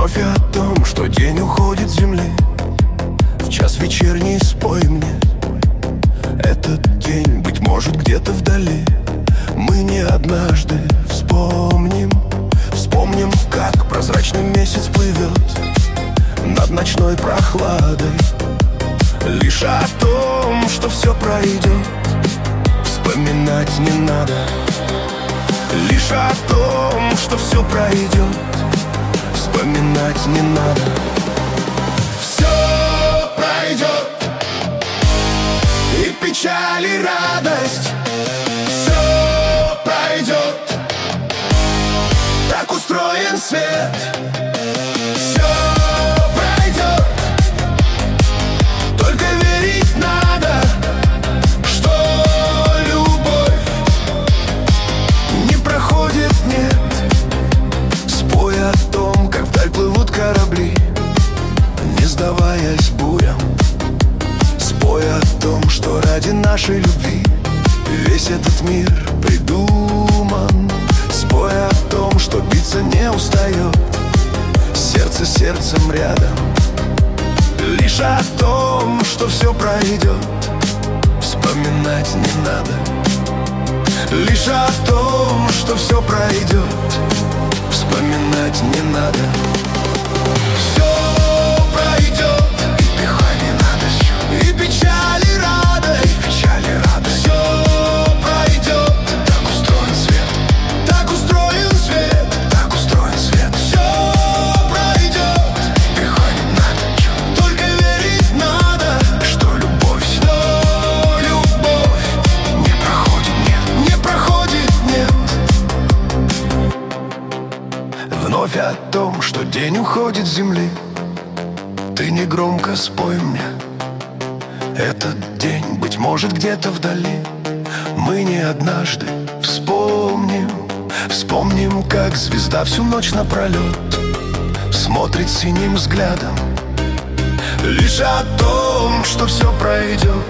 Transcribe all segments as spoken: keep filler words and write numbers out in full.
Вновь о том, что день уходит с земли. В час вечерний спой мне этот день, быть может, где-то вдали. Мы не однажды вспомним, вспомним, как прозрачный месяц плывет над ночной прохладой. Лишь о том, что все пройдет, вспоминать не надо. Лишь о том, что все пройдет, вспоминать не надо. Все пройдет, и печаль, и радость. Все пройдет, так устроен свет. Все пройдет, только верить надо, что любовь не проходит, нет. Спой о том, как вдаль плывут корабли, не сдаваясь бурям. Спой о том, что ради нашей любви весь этот мир придуман. Спой о том, что биться не устает сердце сердцем рядом. Лишь о том, что все пройдет, вспоминать не надо. Лишь о том, что все пройдет, вспоминать не надо. Все пройдет, и дыхание надо, и печаль, и радость, и печаль, и радость. Все пройдет, так устроен свет, так устроен свет, так устроен свет. Все пройдет, и дыхание надо, только верить надо, что любовь, что любовь не проходит, нет, не проходит, нет. Вновь о том, что день уходит с земли. Ты негромко спой мне этот день, быть может, где-то вдали. Мы не однажды вспомним, вспомним, как звезда всю ночь напролет смотрит синим взглядом. Лишь о том, что все пройдет,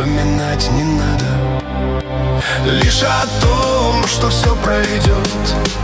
вспоминать не надо. Лишь о том, что все пройдет,